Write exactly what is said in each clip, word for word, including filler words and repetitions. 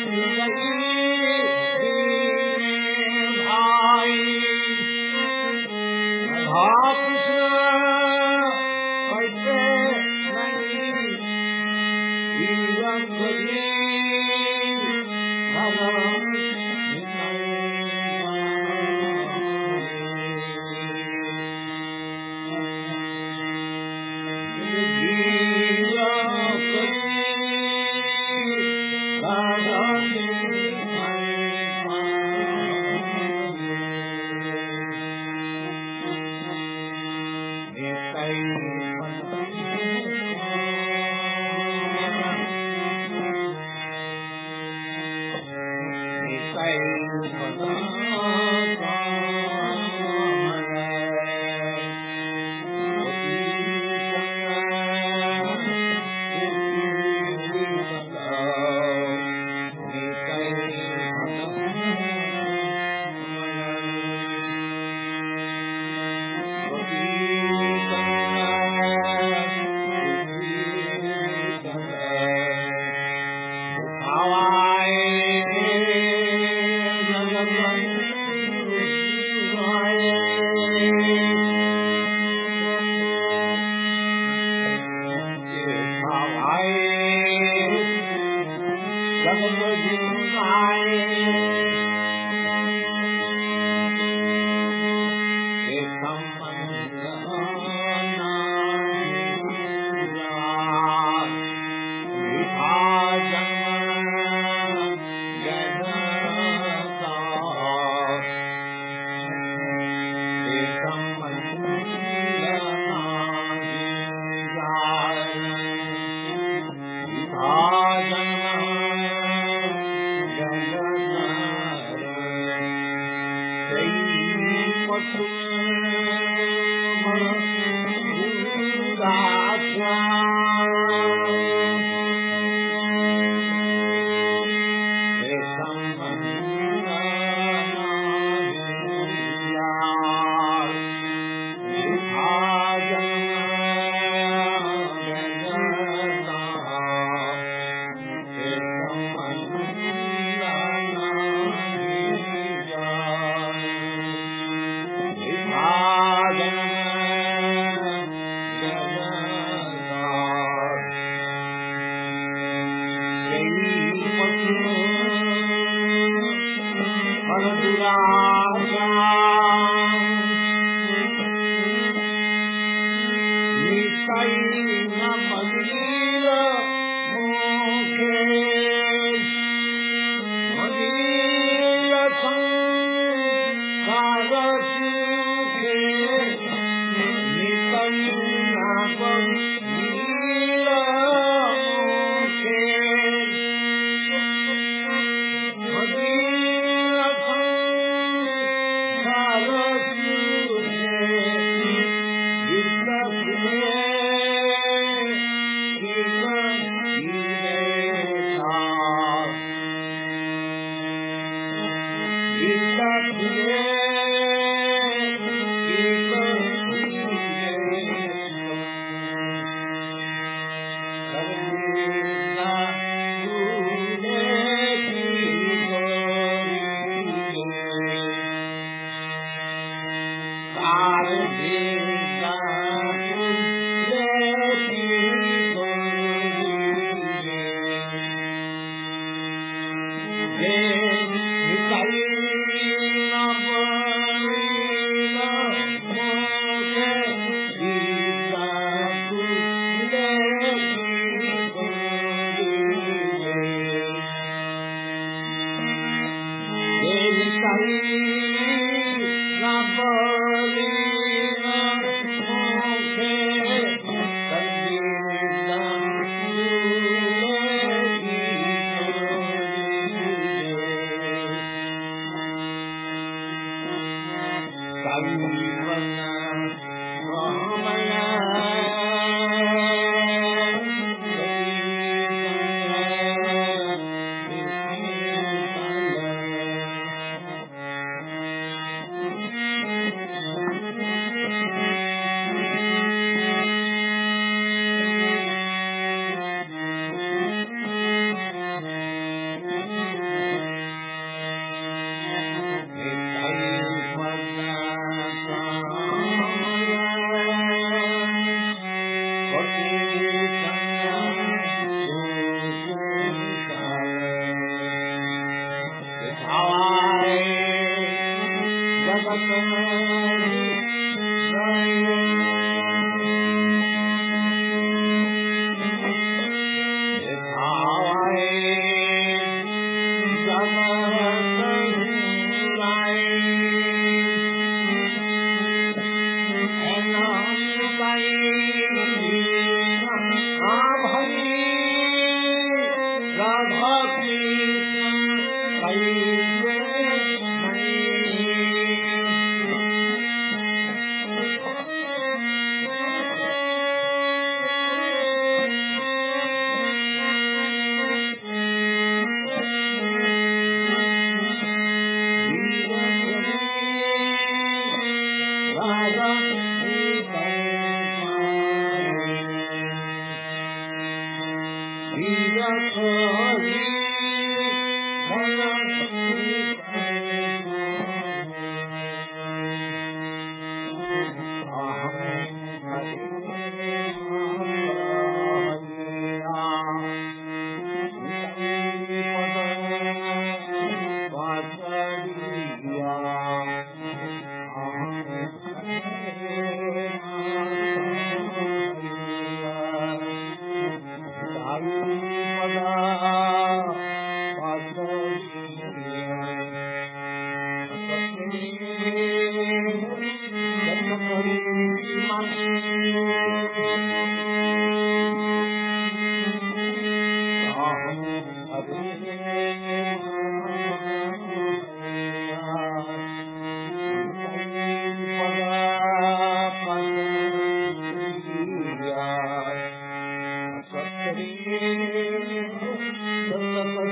Krishna Thank you.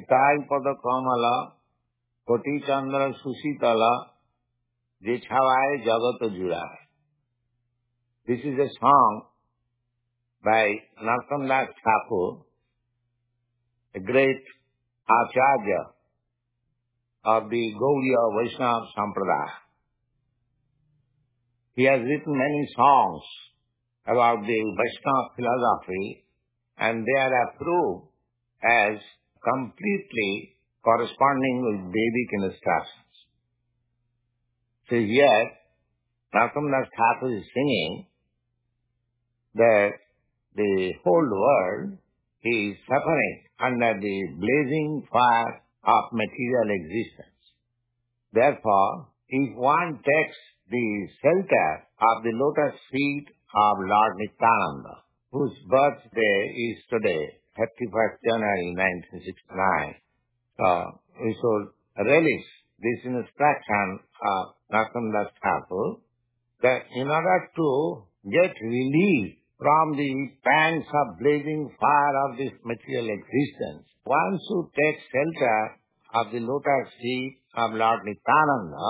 Nitai पद कमल कोटि चंद्र सुशीतल जे छावाए जगत जुड़ाए. This is a song by Narottam Das Thakur, a great Acharya of the Gaudiya Vaishnava Sampradaya. He has written many songs about the Vaishnava philosophy, and they are approved as completely corresponding with Vedic instructions. So here, Narottam Das Thakur is singing that the whole world is suffering under the blazing fire of material existence. Therefore, if one takes the shelter of the lotus feet of Lord Nityananda, whose birthday is today, thirty-first January nineteen sixty-nine, so we should relish this instruction of Narottam Das Thakur, that in order to get relief from the pangs of blazing fire of this material existence, one should take shelter of the lotus feet of Lord Nityananda,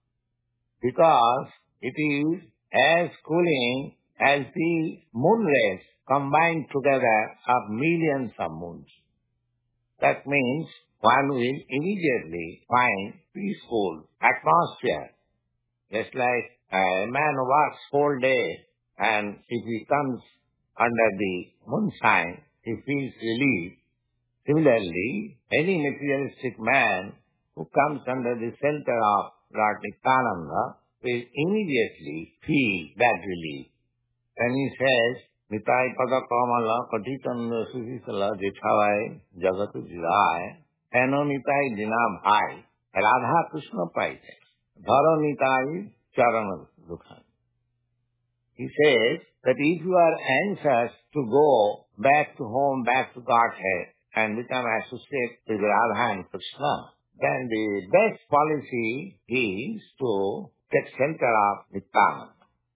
because it is as cooling as the moon rays combined together of millions of moons. That means one will immediately find peaceful atmosphere, just like a man works whole day, and if he comes under the moonshine, he feels relief. Similarly, any materialistic man who comes under the shelter of Lord Nityananda will immediately feel that relief. Then he says, Nitai pada kamala katitanda susisala jethawai jagatu jidai eno nitai dina bhai Radha Krishna paite dharo nitai charana dukhan. He says that if you are anxious to go back to home, back to Godhead, and become associated with Radha and Krishna, then the best policy is to take shelter of Nityananda.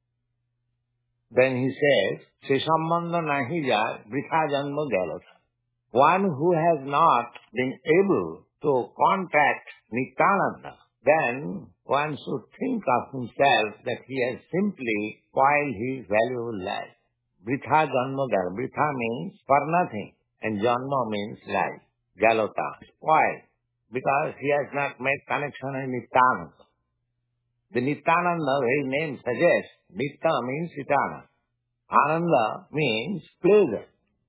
Then he says, Se sambandha nahi jay, vritha janma galata. One who has not been able to contact Nityananda, then one should think of himself that he has simply spoiled his valuable life. Vritha janma galata. Vritha means for nothing, and janma means life. Galata, spoiled, because he has not made connection with Nityananda. The Nityananda, his name suggests, Nitya means eternal. Ananda means pleasure.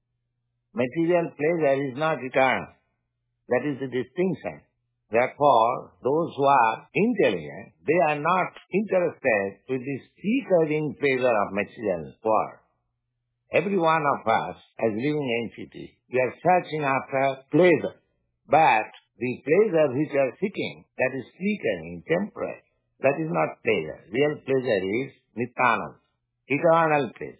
Material pleasure is not eternal. That is the distinction. Therefore, those who are intelligent, they are not interested with the seeking pleasure of material world. Every one of us, as living entities, we are searching after pleasure. But the pleasure which we are seeking, that is fleeting, temporary. That is not pleasure. Real pleasure is Nityananda, eternal pleasure.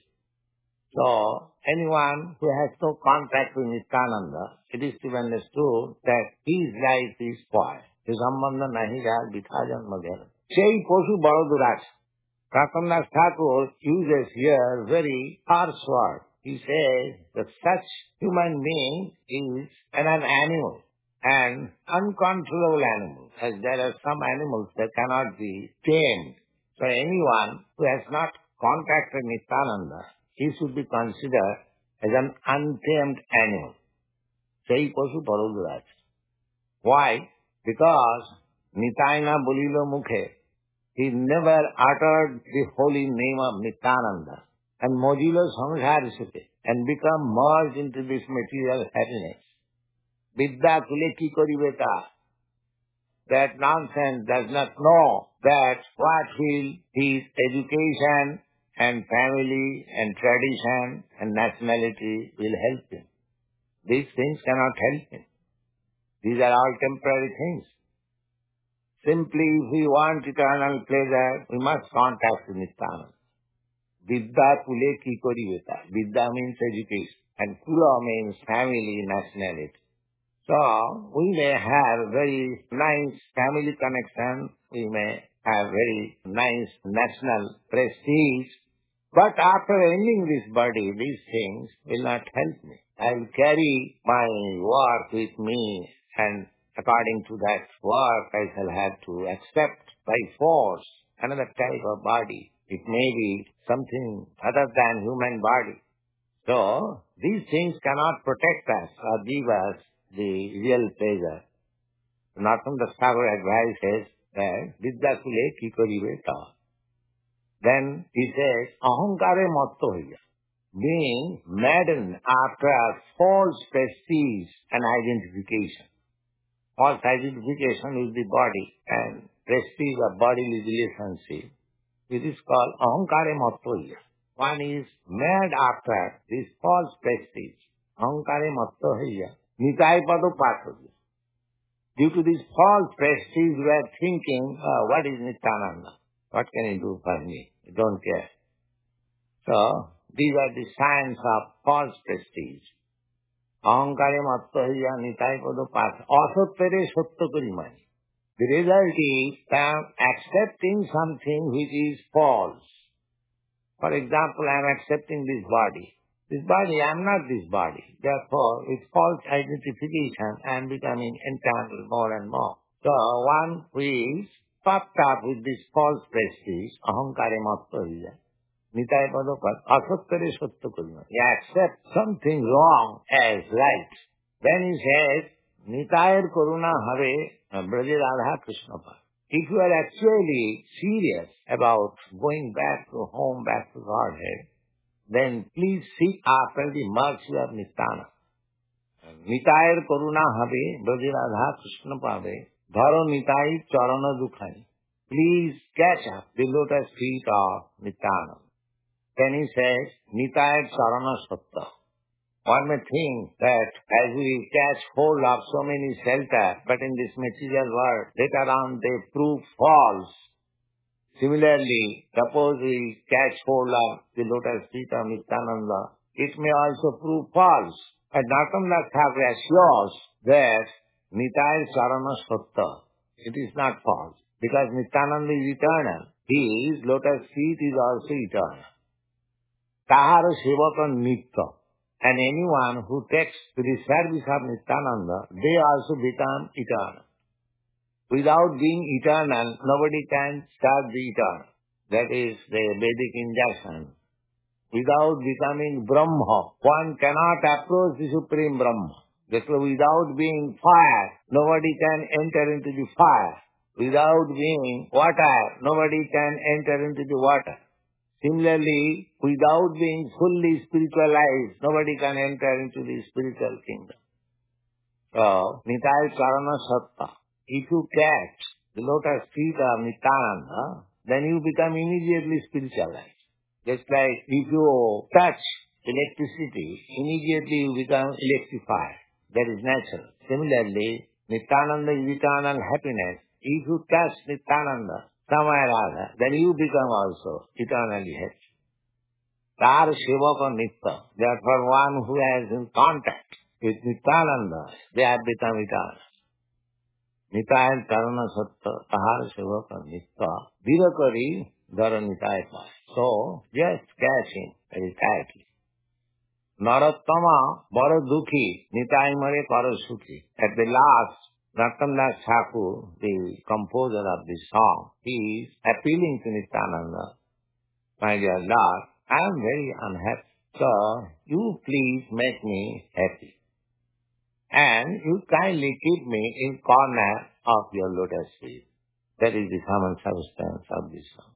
So, anyone who has no contact with Nityananda, it is to be understood that his life is spoiled. His sambandha nahi jay, vritha janma galata. Sei poshu bado durasha. Narottam Das Thakur uses here very harsh word. He says that such human being is an animal, an uncontrollable animal, as there are some animals that cannot be tamed. So anyone who has not contacted Nityananda, he should be considered as an untamed animal. Sei pasu paroduraj. Why? Because Nitayana bolilo mukhe, he never uttered the holy name of Nityananda and modilo samsara sute and become merged into this material happiness. Vidya kule ki karibe ta? That nonsense does not know that what will his education and family and tradition and nationality will help him. These things cannot help him. These are all temporary things. Simply, if we want eternal pleasure, we must contact with Nityananda. Vidya kule ki koriveta. Vidya means education, and kula means family, nationality. So, we may have very nice family connection, we may have very nice national prestige, but after ending this body, these things will not help me. I will carry my work with me and according to that work I shall have to accept by force another type of body. It may be something other than human body. So, these things cannot protect us or give us the real pleasure. Narottam Thakur advises that Vidya Kule ki karibe ta. Then he says, Ahankare matto hoya. Being maddened after false prestige and identification. False identification with the body and prestige of bodily relationship. It is called Ahankare matto hoya. One is mad after this false prestige. Ahankare matto hoya. Nitai pado pato. Due to this false prestige, we are thinking, oh, what is Nityananda? What can he do for me? I don't care. So, these are the signs of false prestige. Ahankare matto hoya nitai pado pato. Asattere satya karimani. The result is I am accepting something which is false. For example, I am accepting this body. This body, I am not this body. Therefore, with false identification, I am becoming entangled more and more. So, one who is puffed up with this false prestige, ahankare matto hoya, nitai pado pato, asattere satya karimani. He accepts something wrong as right. Then he says, nitayar karuna have Braja Radha Krishna pa. If you are actually serious about going back to home, back to Godhead, then please seek after the mercy of Nityananda. Nitayar karuna have Braja Radha Krishna pave, dharo nitai charana dukhani. Please catch up the lotus feet of Nityananda. Then he says, Nitayar charana satta. One may think that as we catch hold of so many shelter, but in this material world, later on they prove false. Similarly, suppose we catch hold of the lotus feet of Nityananda, it may also prove false. But Narottam Thakur assures that Nitayar charana satta. It is not false. Because Nityananda is eternal. His lotus feet is also eternal. Tahara sevaka nitya. And anyone who takes to the service of Nityananda, they also become eternal. Without being eternal, nobody can serve the eternal. That is the Vedic injunction. Without becoming Brahma, one cannot approach the Supreme Brahma. Therefore, without being fire, nobody can enter into the fire. Without being water, nobody can enter into the water. Similarly, without being fully spiritualized, nobody can enter into the spiritual kingdom. So, Nitayar charana satta. If you catch the lotus feet of Nityananda, then you become immediately spiritualized. Just like if you touch electricity, immediately you become electrified. That is natural. Similarly, Nityananda is eternal happiness. If you touch Nityananda, somewhere or other, then you become also eternally happy. Tar sevaka nitya. Therefore, one who has in contact with Nityananda, they have become eternal. Nitayar charana satta, tahar sevaka nitya, virakari dhara nitaya pa. So, just catch him very tightly. Narottama bara dukhi, nitaya mare para sukhi. At the last, Narottam Thakur, the composer of this song, he is appealing to Nityananda. My dear Lord, I am very unhappy. So, you please make me happy. And you kindly keep me in corner of your lotus feet. That is the common substance of this song.